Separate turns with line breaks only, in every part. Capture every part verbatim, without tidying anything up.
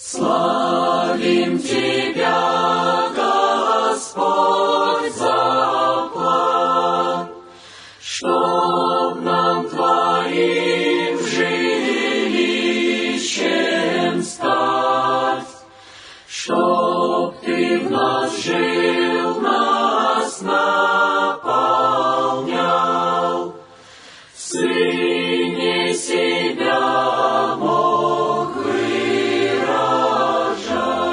Славим Тебя, Господь, за план, чтоб нам Твоим жилищем стать, чтоб Ты в нас жил, нас наполнял, в Сыне себя мог выражать.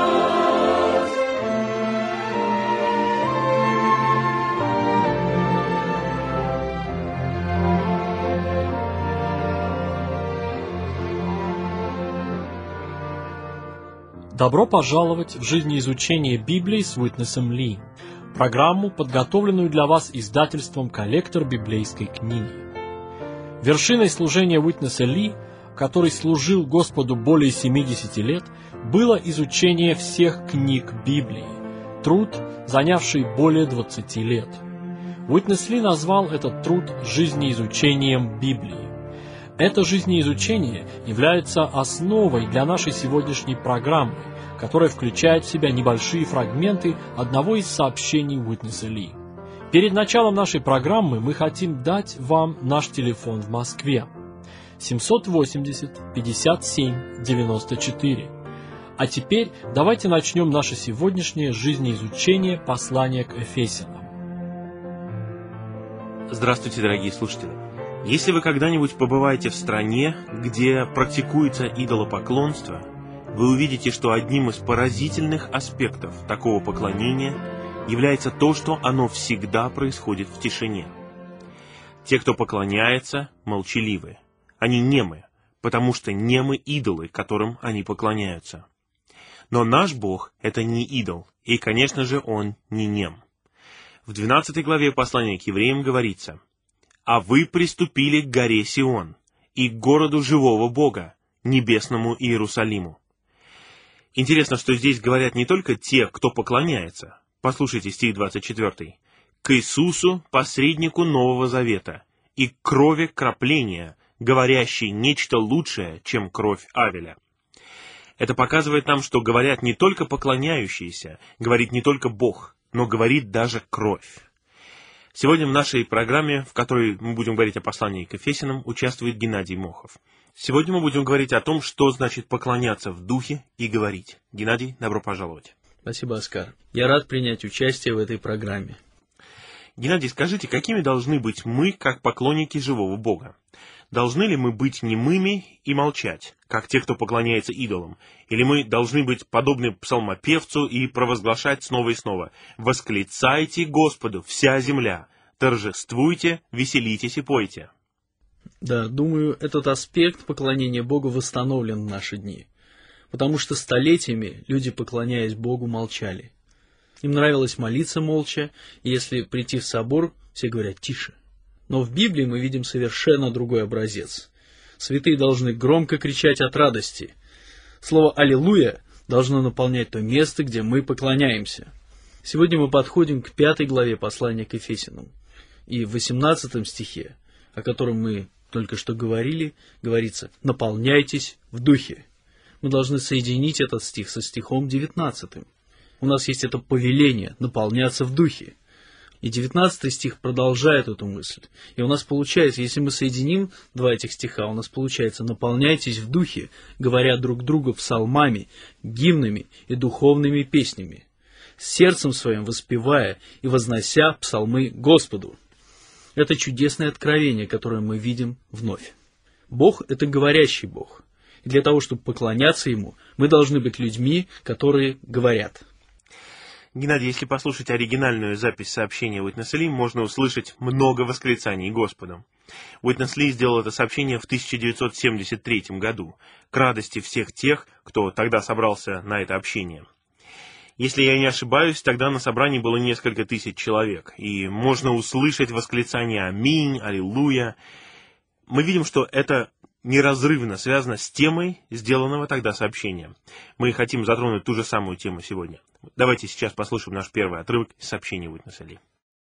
Добро пожаловать в жизнеизучение Библии с Уитнесом Ли, программу, подготовленную для вас издательством «Коллектор библейской книги». Вершиной служения Уитнеса Ли, который служил Господу более семидесяти лет, было изучение всех книг Библии, труд, занявший более двадцати лет. Уитнес Ли назвал этот труд жизнеизучением Библии. Это жизнеизучение является основой для нашей сегодняшней программы, которая включает в себя небольшие фрагменты одного из сообщений Уитнеса Ли. Перед началом нашей программы мы хотим дать вам наш телефон в Москве семь восемьдесят пятьдесят семь девяносто четыре. А теперь давайте начнем наше сегодняшнее жизнеизучение послания к Ефесянам.
Здравствуйте, дорогие слушатели! Если вы когда-нибудь побываете в стране, где практикуется идолопоклонство, вы увидите, что одним из поразительных аспектов такого поклонения является то, что оно всегда происходит в тишине. Те, кто поклоняется, молчаливы. Они немы, потому что немы идолы, которым они поклоняются. Но наш Бог — это не идол, и, конечно же, Он не нем. В двенадцатой главе послания к евреям говорится: «А вы приступили к горе Сион и к городу живого Бога, небесному Иерусалиму». Интересно, что здесь говорят не только те, кто поклоняется. Послушайте стих двадцать четвёртый. «К Иисусу, посреднику Нового Завета, и к крови крапления, говорящей нечто лучшее, чем кровь Авеля». Это показывает нам, что говорят не только поклоняющиеся, говорит не только Бог, но говорит даже кровь. Сегодня в нашей программе, в которой мы будем говорить о послании к Ефесянам, участвует Геннадий Мохов. Сегодня мы будем говорить о том, что значит поклоняться в духе и говорить. Геннадий, добро пожаловать.
Спасибо, Оскар. Я рад принять участие в этой программе.
Геннадий, скажите, какими должны быть мы, как поклонники живого Бога? Должны ли мы быть немыми и молчать, как те, кто поклоняется идолам? Или мы должны быть подобны псалмопевцу и провозглашать снова и снова: «Восклицайте Господу, вся земля! Торжествуйте, веселитесь и пойте».
Да, думаю, этот аспект поклонения Богу восстановлен в наши дни. Потому что столетиями люди, поклоняясь Богу, молчали. Им нравилось молиться молча, и если прийти в собор, все говорят «тише». Но в Библии мы видим совершенно другой образец. Святые должны громко кричать от радости. Слово «Аллилуйя» должно наполнять то место, где мы поклоняемся. Сегодня мы подходим к пятой главе послания к Ефесянам. И в восемнадцатом стихе, о котором мы только что говорили, говорится «наполняйтесь в духе». Мы должны соединить этот стих со стихом девятнадцатым. У нас есть это повеление наполняться в духе. И девятнадцатый стих продолжает эту мысль. И у нас получается, если мы соединим два этих стиха, у нас получается «наполняйтесь в духе, говоря друг другу псалмами, гимнами и духовными песнями, сердцем своим воспевая и вознося псалмы Господу». Это чудесное откровение, которое мы видим вновь. Бог — это говорящий Бог. И для того, чтобы поклоняться Ему, мы должны быть людьми, которые говорят.
Геннадий, если послушать оригинальную запись сообщения Уитнеса Ли, можно услышать много восклицаний Господом. Уитнес Ли сделал это сообщение в тысяча девятьсот семьдесят третьем году, к радости всех тех, кто тогда собрался на это общение. Если я не ошибаюсь, тогда на собрании было несколько тысяч человек, и можно услышать восклицания «Аминь», «Аллилуйя». Мы видим, что это неразрывно связано с темой сделанного тогда сообщения. Мы хотим затронуть ту же самую тему сегодня. Давайте сейчас послушаем наш первый отрывок из сообщения Уитнеса Ли.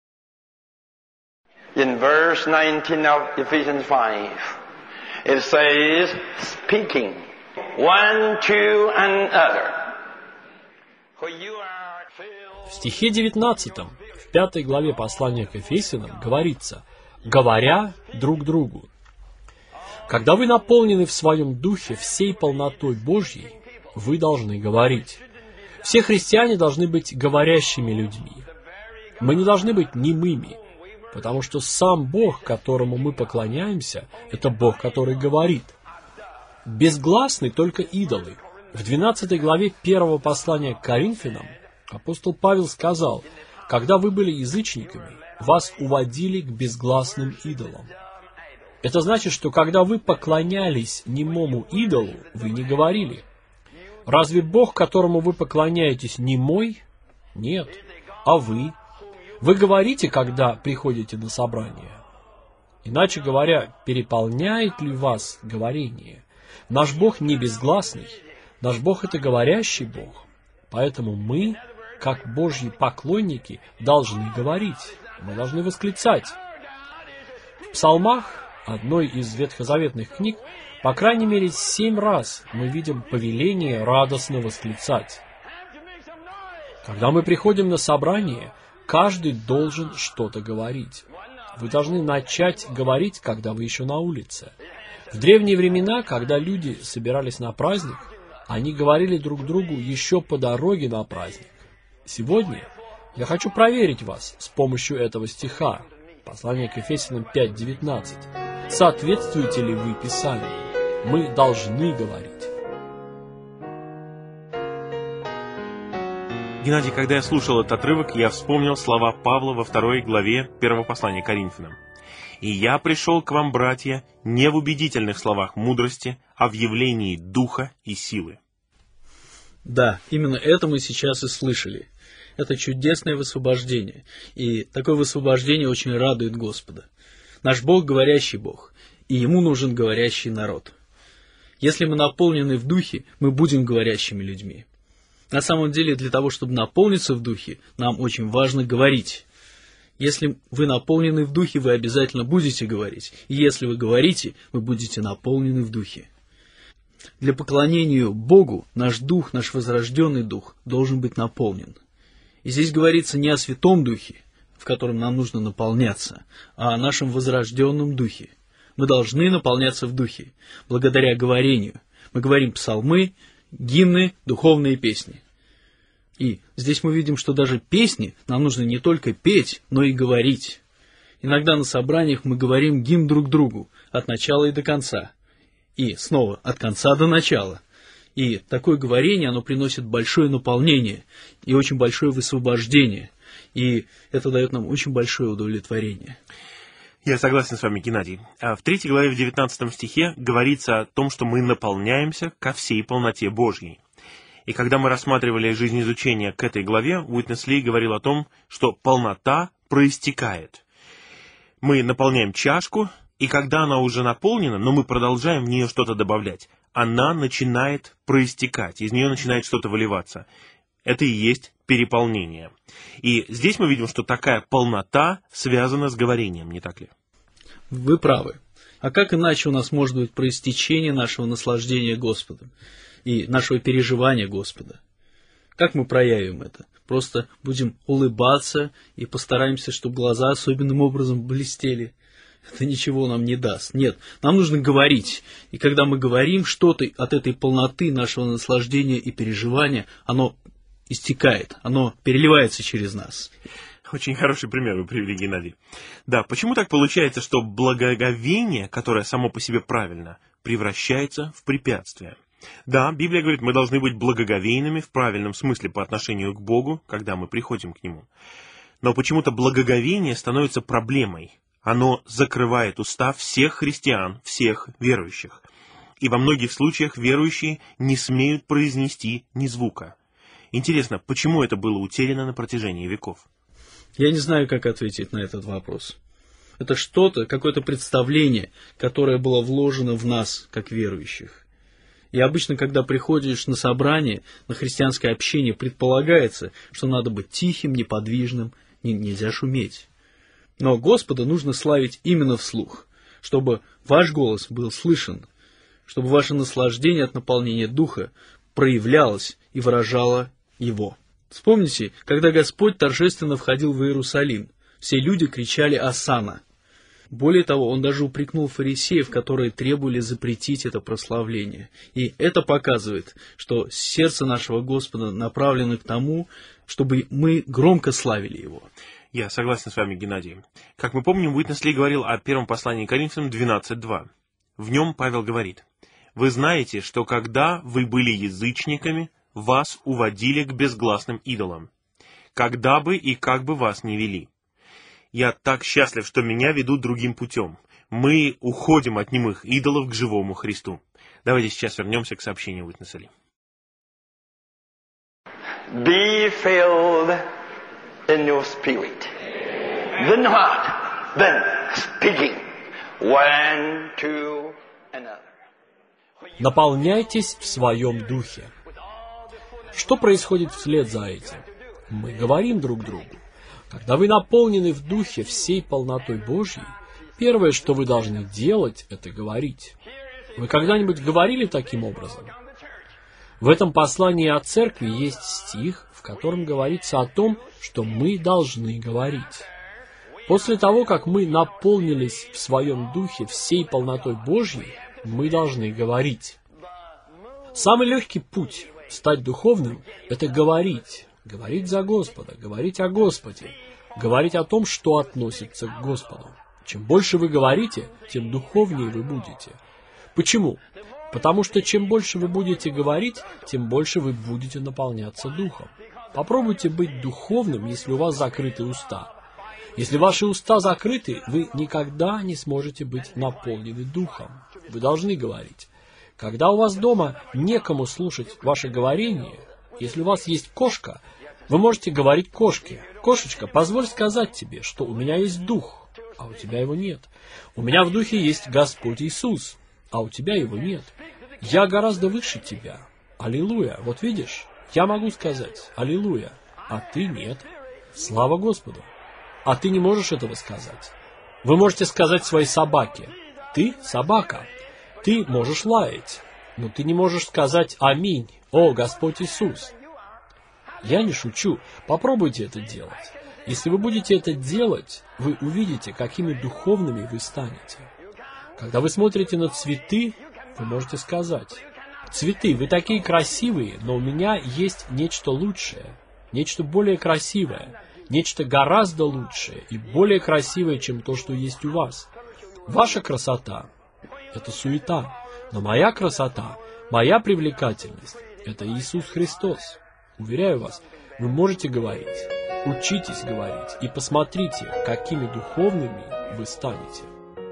In verse nineteen of Ephesians five, it says, speaking one to another. For you are filled...
В стихе девятнадцатом, в пятой главе послания к Ефесянам, говорится «говоря друг другу». Когда вы наполнены в своем духе всей полнотой Божьей, вы должны говорить. Все христиане должны быть говорящими людьми. Мы не должны быть немыми, потому что сам Бог, которому мы поклоняемся, это Бог, который говорит. Безгласны только идолы. В двенадцатой главе первого послания к Коринфянам апостол Павел сказал: «Когда вы были язычниками, вас уводили к безгласным идолам». Это значит, что когда вы поклонялись немому идолу, вы не говорили. Разве Бог, которому вы поклоняетесь, немой? Нет. А вы? Вы говорите, когда приходите на собрание? Иначе говоря, переполняет ли вас говорение? Наш Бог не безгласный. Наш Бог — это говорящий Бог. Поэтому мы, как Божьи поклонники, должны говорить. Мы должны восклицать. В псалмах, одной из ветхозаветных книг, по крайней мере семь раз мы видим повеление радостно восклицать. Когда мы приходим на собрание, каждый должен что-то говорить. Вы должны начать говорить, когда вы еще на улице. В древние времена, когда люди собирались на праздник, они говорили друг другу еще по дороге на праздник. Сегодня я хочу проверить вас с помощью этого стиха. Послание к Ефесянам пять девятнадцать. Соответствуете ли вы Писанию? Мы должны говорить.
Геннадий, когда я слушал этот отрывок, я вспомнил слова Павла во второй главе первого послания к Коринфянам. «И я пришел к вам, братья, не в убедительных словах мудрости, а в явлении духа и силы».
Да, именно это мы сейчас и слышали. Это чудесное высвобождение. И такое высвобождение очень радует Господа. Наш Бог — говорящий Бог, и Ему нужен говорящий народ. Если мы наполнены в духе, мы будем говорящими людьми. На самом деле, для того, чтобы наполниться в духе, нам очень важно говорить. Если вы наполнены в духе, вы обязательно будете говорить. И если вы говорите, вы будете наполнены в духе. Для поклонения Богу наш дух, наш возрожденный дух, должен быть наполнен. И здесь говорится не о Святом Духе, в котором нам нужно наполняться, а о нашем возрожденном духе. Мы должны наполняться в духе, благодаря говорению. Мы говорим псалмы, гимны, духовные песни. И здесь мы видим, что даже песни нам нужно не только петь, но и говорить. Иногда на собраниях мы говорим гимн друг другу от начала и до конца. И снова от конца до начала. И такое говорение, оно приносит большое наполнение и очень большое высвобождение. И это дает нам очень большое удовлетворение.
Я согласен с вами, Геннадий. В третьей главе в девятнадцатом стихе говорится о том, что мы наполняемся ко всей полноте Божьей. И когда мы рассматривали жизнеизучение к этой главе, Уитнес Ли говорил о том, что полнота проистекает. Мы наполняем чашку, и когда она уже наполнена, но мы продолжаем в нее что-то добавлять, она начинает проистекать, из нее начинает что-то выливаться. Это и есть переполнение. И здесь мы видим, что такая полнота связана с говорением, не так ли?
Вы правы. А как иначе у нас может быть проистечение нашего наслаждения Господом и нашего переживания Господа? Как мы проявим это? Просто будем улыбаться и постараемся, чтобы глаза особенным образом блестели. Это ничего нам не даст. Нет, нам нужно говорить. И когда мы говорим, что-то от этой полноты нашего наслаждения и переживания, оно истекает, оно переливается через нас.
Очень хороший пример вы привели, Геннадий. Да, почему так получается, что благоговение, которое само по себе правильно, превращается в препятствие? Да, Библия говорит, мы должны быть благоговейными в правильном смысле по отношению к Богу, когда мы приходим к Нему. Но почему-то благоговение становится проблемой. Оно закрывает уста всех христиан, всех верующих. И во многих случаях верующие не смеют произнести ни звука. Интересно, почему это было утеряно на протяжении веков?
Я не знаю, как ответить на этот вопрос. Это что-то, какое-то представление, которое было вложено в нас, как верующих. И обычно, когда приходишь на собрание, на христианское общение, предполагается, что надо быть тихим, неподвижным, нельзя шуметь. Но Господа нужно славить именно вслух, чтобы ваш голос был слышен, чтобы ваше наслаждение от наполнения Духа проявлялось и выражало Его. Вспомните, когда Господь торжественно входил в Иерусалим, все люди кричали «Осанна». Более того, Он даже упрекнул фарисеев, которые требовали запретить это прославление. И это показывает, что сердце нашего Господа направлено к тому, чтобы мы громко славили Его.
Я согласен с вами, Геннадий. Как мы помним, Уитнес Ли говорил о первом послании к Коринфянам двенадцать два. В нем Павел говорит: «Вы знаете, что когда вы были язычниками, вас уводили к безгласным идолам, когда бы и как бы вас ни вели. Я так счастлив, что меня ведут другим путем. Мы уходим от немых идолов к живому Христу». Давайте сейчас вернемся к сообщению Уитнеса Ли.
Be filled in your spirit. Then what? Then speaking one to another.
Наполняйтесь в своем духе. Что происходит вслед за этим? Мы говорим друг другу. Когда вы наполнены в духе всей полнотой Божьей, первое, что вы должны делать, это говорить. Вы когда-нибудь говорили таким образом? В этом послании о церкви есть стих, в котором говорится о том, что мы должны говорить. После того, как мы наполнились в своем духе всей полнотой Божьей, мы должны говорить. Самый легкий путь стать духовным – это говорить. Говорить за Господа, говорить о Господе, говорить о том, что относится к Господу. Чем больше вы говорите, тем духовнее вы будете. Почему? Потому что чем больше вы будете говорить, тем больше вы будете наполняться Духом. Попробуйте быть духовным, если у вас закрыты уста. Если ваши уста закрыты, вы никогда не сможете быть наполнены Духом. Вы должны говорить. Когда у вас дома некому слушать ваше говорение, если у вас есть кошка, вы можете говорить кошке: «Кошечка, позволь сказать тебе, что у меня есть дух, а у тебя его нет. У меня в духе есть Господь Иисус, а у тебя его нет. Я гораздо выше тебя. Аллилуйя». Вот видишь, я могу сказать «Аллилуйя», а ты нет. Слава Господу. А ты не можешь этого сказать. Вы можете сказать своей собаке: «Ты собака». Ты можешь лаять, но ты не можешь сказать «Аминь, о Господь Иисус». Я не шучу, попробуйте это делать. Если вы будете это делать, вы увидите, какими духовными вы станете. Когда вы смотрите на цветы, вы можете сказать: «Цветы, вы такие красивые, но у меня есть нечто лучшее, нечто более красивое, нечто гораздо лучшее и более красивое, чем то, что есть у вас. Ваша красота — это суета, но моя красота, моя привлекательность — это Иисус Христос». Уверяю вас, вы можете говорить, учитесь говорить и посмотрите, какими духовными вы станете.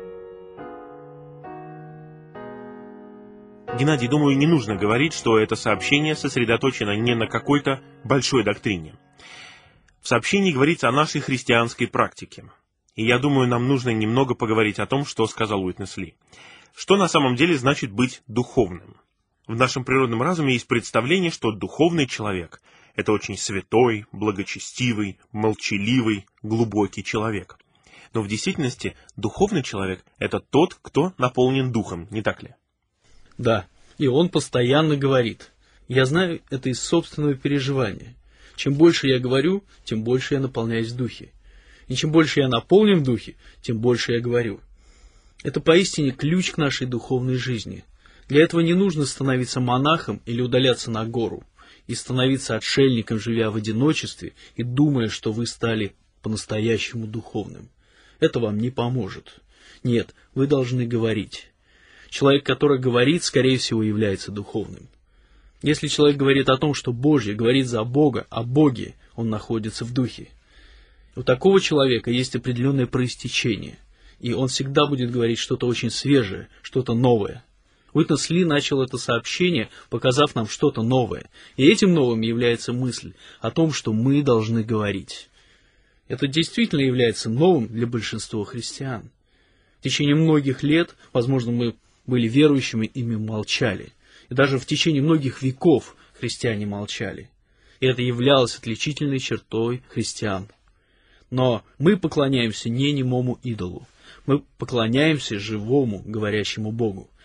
Геннадий, думаю, не нужно говорить, что это сообщение сосредоточено не на какой-то большой доктрине. В сообщении говорится о нашей христианской практике. И я думаю, нам нужно немного поговорить о том, что сказал Уитнес Ли. Что на самом деле значит быть духовным? В нашем природном разуме есть представление, что духовный человек – это очень святой, благочестивый, молчаливый, глубокий человек. Но в действительности духовный человек – это тот, кто наполнен духом, не так ли?
Да, и он постоянно говорит. Я знаю это из собственного переживания. Чем больше я говорю, тем больше я наполняюсь в духе. И чем больше я наполнен в духе, тем больше я говорю. Это поистине ключ к нашей духовной жизни. Для этого не нужно становиться монахом или удаляться на гору, и становиться отшельником, живя в одиночестве и думая, что вы стали по-настоящему духовным. Это вам не поможет. Нет, вы должны говорить. Человек, который говорит, скорее всего, является духовным. Если человек говорит о том, что Божье, говорит за Бога, о Боге, он находится в духе. У такого человека есть определенное проистечение, и он всегда будет говорить что-то очень свежее, что-то новое. Уитнес Ли начал это сообщение, показав нам что-то новое, и этим новым является мысль о том, что мы должны говорить. Это действительно является новым для большинства христиан. В течение многих лет, возможно, мы были верующими, и мы молчали. И даже в течение многих веков христиане молчали. И это являлось отличительной чертой христиан. Но мы поклоняемся не немому идолу. Мы поклоняемся живому, говорящему Богу.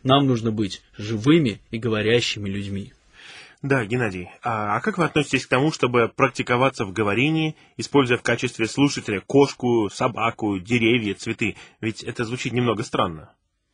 Нам нужно быть живыми и говорящими людьми.
Да, Геннадий, а, а как вы относитесь к тому, чтобы практиковаться в говорении, используя в качестве слушателя кошку, собаку, деревья, цветы? Ведь это звучит немного странно.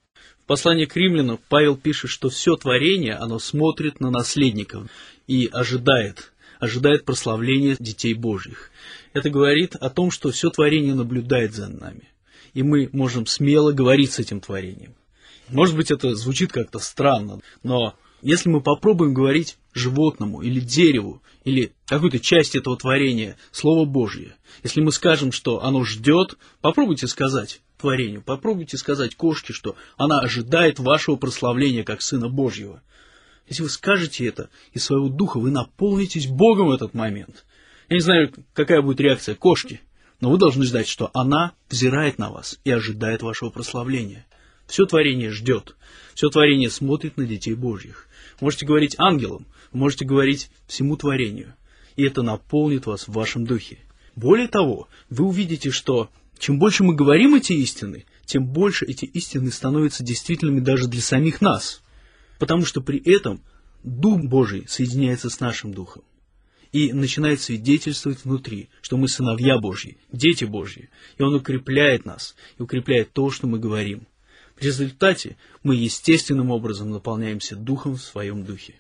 В послании к римлянам Павел пишет, что все творение, оно смотрит на наследников и ожидает, ожидает прославления детей Божьих. Это говорит о том, что все творение наблюдает за нами, и мы можем смело говорить с этим творением. Может быть, это звучит как-то странно, но если мы попробуем говорить животному или дереву, или какой-то части этого творения Слово Божье, если мы скажем, что оно ждет, попробуйте сказать творению, попробуйте сказать кошке, что она ожидает вашего прославления как Сына Божьего. Если вы скажете это из своего духа, вы наполнитесь Богом в этот момент. Я не знаю, какая будет реакция кошки, но вы должны ждать, что она взирает на вас и ожидает вашего прославления. Все творение ждет, все творение смотрит на детей Божьих. Вы можете говорить ангелам, вы можете говорить всему творению, и это наполнит вас в вашем духе. Более того, вы увидите, что чем больше мы говорим эти истины, тем больше эти истины становятся действительными даже для самих нас, потому что при этом Дух Божий соединяется с нашим Духом и начинает свидетельствовать внутри, что мы сыновья Божьи, дети Божьи, и Он укрепляет нас, и укрепляет то, что мы говорим. В результате мы естественным образом наполняемся Духом в своем духе.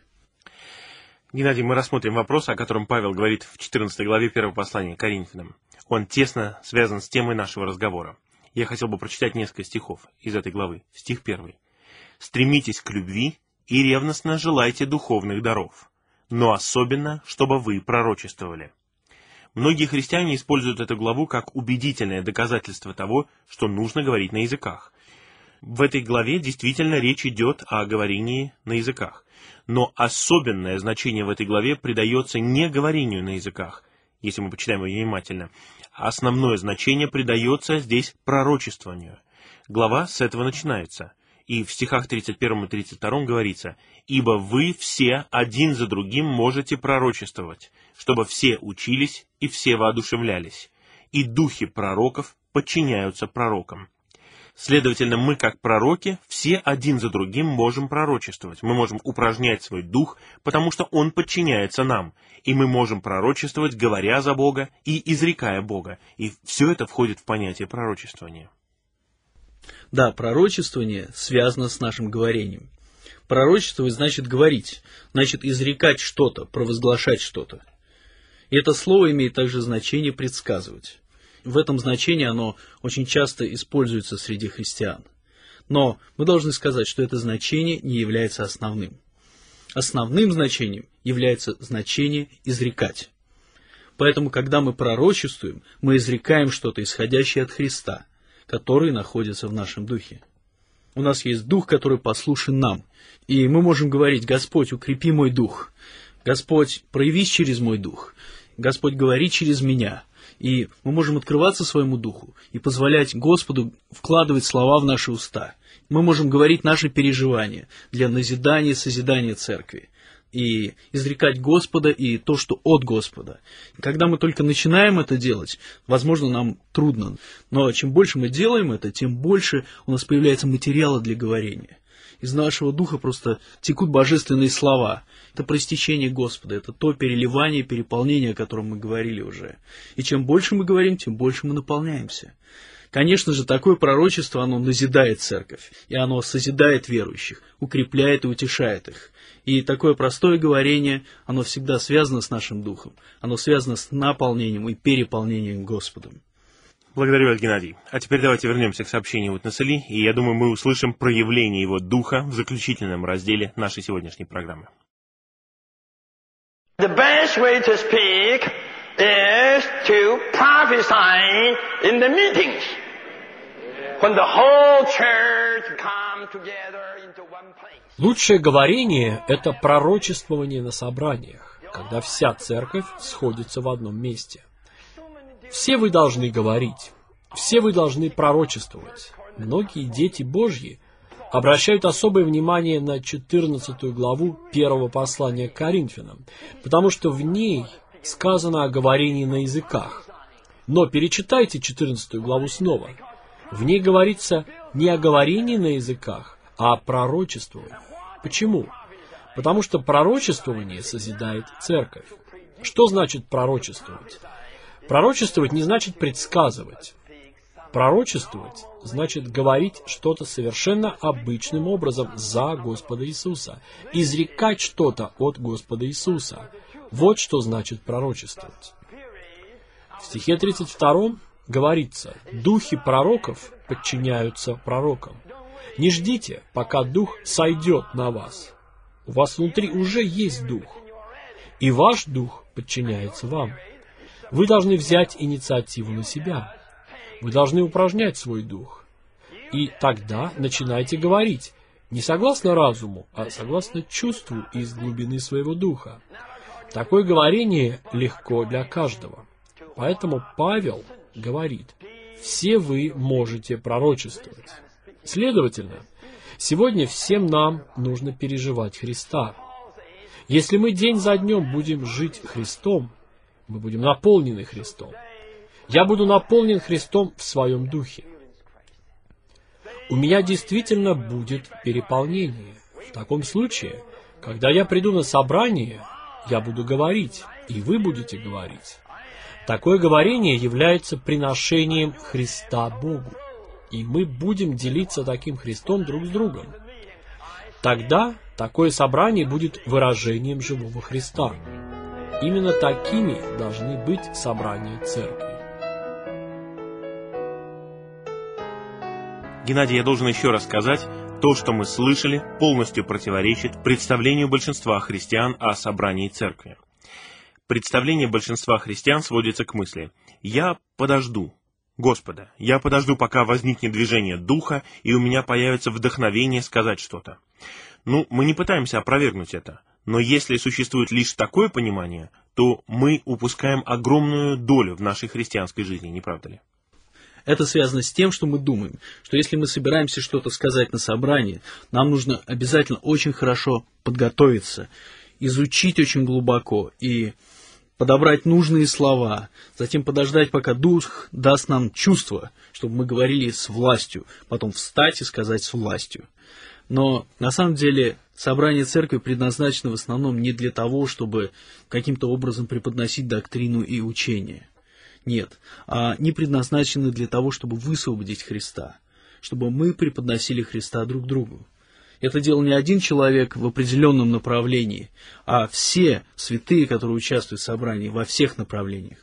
Геннадий, мы рассмотрим вопрос, о котором Павел говорит в четырнадцатой главе первого послания к Коринфянам. Он тесно связан с темой нашего разговора. Я хотел бы прочитать несколько стихов из этой главы. Стих первый. «Стремитесь к любви и ревностно желайте духовных даров, но особенно, чтобы вы пророчествовали». Многие христиане используют эту главу как убедительное доказательство того, что нужно говорить на языках. В этой главе действительно речь идет о говорении на языках. Но особенное значение в этой главе придается не говорению на языках, если мы почитаем ее внимательно. Основное значение придается здесь пророчествованию. Глава с этого начинается. И в стихах тридцать первом и тридцать втором говорится: «Ибо вы все один за другим можете пророчествовать, чтобы все учились и все воодушевлялись, и духи пророков подчиняются пророкам». Следовательно, мы, как пророки, все один за другим можем пророчествовать. Мы можем упражнять свой дух, потому что он подчиняется нам. И мы можем пророчествовать, говоря за Бога и изрекая Бога. И все это входит в понятие пророчествования.
Да, пророчествование связано с нашим говорением. Пророчествовать значит говорить, значит изрекать что-то, провозглашать что-то. И это слово имеет также значение предсказывать. В этом значении оно очень часто используется среди христиан. Но мы должны сказать, что это значение не является основным. Основным значением является значение изрекать. Поэтому, когда мы пророчествуем, мы изрекаем что-то, исходящее от Христа, который находится в нашем духе. У нас есть дух, который послушен нам. И мы можем говорить: «Господь, укрепи мой дух. Господь, проявись через мой дух. Господь, говори через меня». И мы можем открываться своему духу и позволять Господу вкладывать слова в наши уста. Мы можем говорить наши переживания для назидания и созидания церкви. И изрекать Господа и то, что от Господа. Когда мы только начинаем это делать, возможно, нам трудно. Но чем больше мы делаем это, тем больше у нас появляется материала для говорения. Из нашего духа просто текут божественные слова. Это проистечение Господа, это то переливание, переполнение, о котором мы говорили уже. И чем больше мы говорим, тем больше мы наполняемся. Конечно же, такое пророчество, оно назидает церковь, и оно созидает верующих, укрепляет и утешает их. И такое простое говорение, оно всегда связано с нашим духом, оно связано с наполнением и переполнением Господом.
Благодарю вас, Геннадий. А теперь давайте вернемся к сообщению Witness Lee, и я думаю, мы услышим проявление его духа в заключительном разделе нашей сегодняшней программы.
The best way to speak is to prophesy in the meetings. When the whole church come together into one place.
Лучшее говорение – это пророчествование на собраниях, когда вся церковь сходится в одном месте. Все вы должны говорить, все вы должны пророчествовать. Многие дети Божьи обращают особое внимание на четырнадцатую главу первого послания к Коринфянам, потому что в ней сказано о говорении на языках. Но перечитайте четырнадцатую главу снова. В ней говорится не о говорении на языках, а пророчествовать. Почему? Потому что пророчествование созидает церковь. Что значит пророчествовать? Пророчествовать не значит предсказывать. Пророчествовать значит говорить что-то совершенно обычным образом за Господа Иисуса, изрекать что-то от Господа Иисуса. Вот что значит пророчествовать. В стихе тридцать втором говорится: «Духи пророков подчиняются пророкам». Не ждите, пока Дух сойдет на вас. У вас внутри уже есть Дух, и ваш Дух подчиняется вам. Вы должны взять инициативу на себя. Вы должны упражнять свой дух. И тогда начинайте говорить, не согласно разуму, а согласно чувству из глубины своего духа. Такое говорение легко для каждого. Поэтому Павел говорит: все вы можете пророчествовать. Следовательно, сегодня всем нам нужно переживать Христа. Если мы день за днем будем жить Христом, мы будем наполнены Христом. Я буду наполнен Христом в своем духе. У меня действительно будет переполнение. В таком случае, когда я приду на собрание, я буду говорить, и вы будете говорить. Такое говорение является приношением Христа Богу, и мы будем делиться таким Христом друг с другом. Тогда такое собрание будет выражением живого Христа. Именно такими должны быть собрания церкви.
Геннадий, я должен еще раз сказать, то, что мы слышали, полностью противоречит представлению большинства христиан о собрании церкви. Представление большинства христиан сводится к мысли: «Я подожду Господа, я подожду, пока возникнет движение Духа, и у меня появится вдохновение сказать что-то». Ну, мы не пытаемся опровергнуть это, но если существует лишь такое понимание, то мы упускаем огромную долю в нашей христианской жизни, не правда ли?
Это связано с тем, что мы думаем, что если мы собираемся что-то сказать на собрании, нам нужно обязательно очень хорошо подготовиться, изучить очень глубоко и подобрать нужные слова, затем подождать, пока Дух даст нам чувство, чтобы мы говорили с властью, потом встать и сказать с властью. Но на самом деле собрание церкви предназначено в основном не для того, чтобы каким-то образом преподносить доктрину и учение. Нет, они предназначены для того, чтобы высвободить Христа, чтобы мы преподносили Христа друг другу. Это делал не один человек в определенном направлении, а все святые, которые участвуют в собрании во всех направлениях.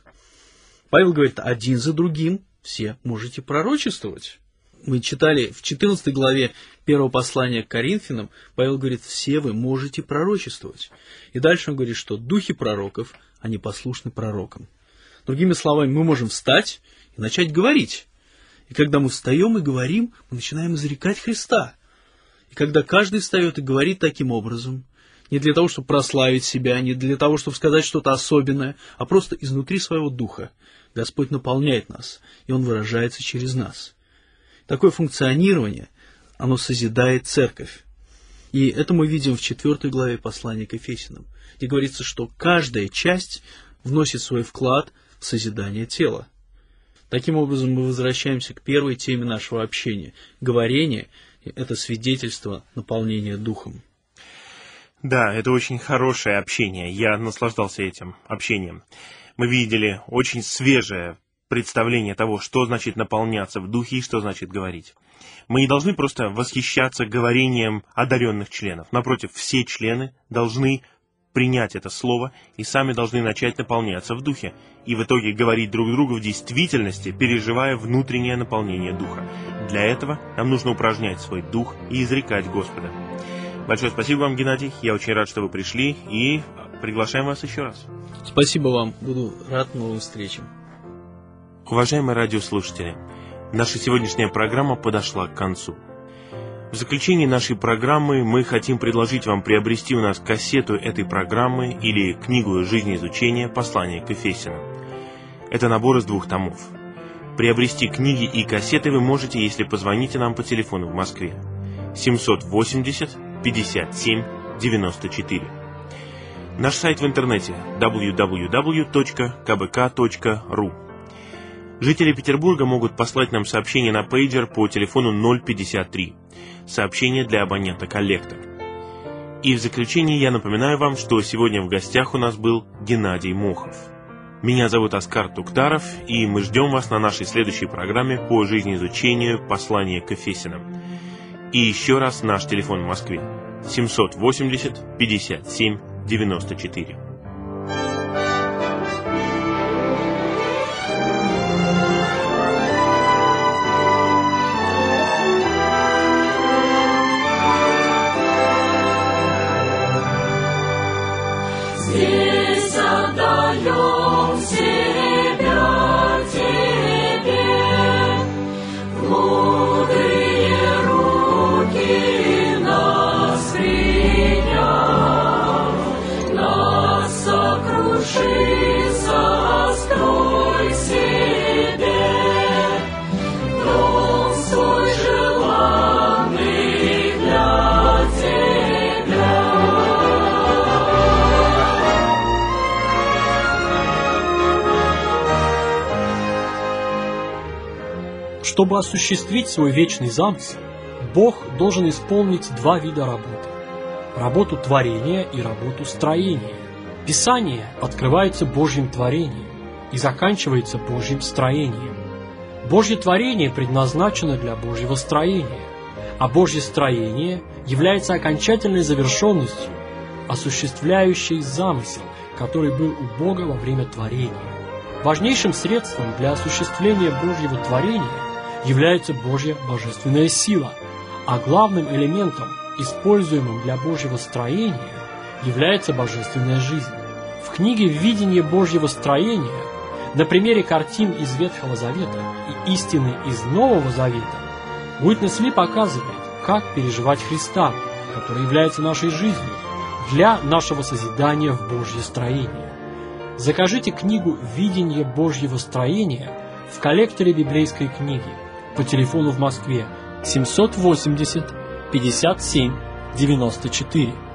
Павел говорит: один за другим все можете пророчествовать. Мы читали в четырнадцатой главе первого послания к Коринфянам, Павел говорит: все вы можете пророчествовать. И дальше он говорит, что духи пророков, они послушны пророкам. Другими словами, мы можем встать и начать говорить. И когда мы встаем и говорим, мы начинаем изрекать Христа. И когда каждый встает и говорит таким образом, не для того, чтобы прославить себя, не для того, чтобы сказать что-то особенное, а просто изнутри своего духа, Господь наполняет нас, и Он выражается через нас. Такое функционирование, оно созидает церковь. И это мы видим в четвёртой главе послания к Ефесянам, где говорится, что каждая часть вносит свой вклад в созидание тела. Таким образом, мы возвращаемся к первой теме нашего общения. Говорение – это свидетельство наполнения Духом.
Да, это очень хорошее общение. Я наслаждался этим общением. Мы видели очень свежее представление того, что значит наполняться в Духе и что значит говорить. Мы не должны просто восхищаться говорением одаренных членов. Напротив, все члены должны принять это слово и сами должны начать наполняться в Духе. И в итоге говорить друг другу в действительности, переживая внутреннее наполнение Духа. Для этого нам нужно упражнять свой Дух и изрекать Господа. Большое спасибо вам, Геннадий. Я очень рад, что вы пришли, и приглашаем вас еще раз.
Спасибо вам. Буду рад новым встречам.
Уважаемые радиослушатели, наша сегодняшняя программа подошла к концу. В заключении нашей программы мы хотим предложить вам приобрести у нас кассету этой программы или книгу жизнеизучения «Послание к Ефесянам». Это набор из двух томов. Приобрести книги и кассеты вы можете, если позвоните нам по телефону в Москве семьсот восемьдесят пятьдесят семь девяносто четыре. Наш сайт в интернете дабл ю дабл ю дабл ю точка ка бэ ка точка ру. Жители Петербурга могут послать нам сообщение на пейджер по телефону ноль пятьдесят три. Сообщение для абонента «Коллектор». И в заключение я напоминаю вам, что сегодня в гостях у нас был Геннадий Мохов. Меня зовут Оскар Туктаров, и мы ждем вас на нашей следующей программе по жизнеизучению послания к Ефесянам. И еще раз наш телефон в Москве семьсот восемьдесят пятьдесят семь девяносто четыре.
Здесь отдаем себя Тебе, в мудрые руки нас приняв, нас сокруши, сострой себе, дом свой желанный для Тебя.
Чтобы осуществить свой вечный замысел, Бог должен исполнить два вида работы – работу творения и работу строения. Писание открывается Божьим творением и заканчивается Божьим строением. Божье творение предназначено для Божьего строения, а Божье строение является окончательной завершенностью, осуществляющей замысел, который был у Бога во время творения. Важнейшим средством для осуществления Божьего творения является Божья божественная сила, а главным элементом, используемым для Божьего строения, является божественная жизнь. В книге «Видение Божьего строения» на примере картин из Ветхого Завета и истины из Нового Завета Уитнес Ли показывает, как переживать Христа, который является нашей жизнью, для нашего созидания в Божье строение. Закажите книгу «Видение Божьего строения» в коллекторе библейской книги по телефону в Москве семьсот восемьдесят пятьдесят семь девяносто четыре.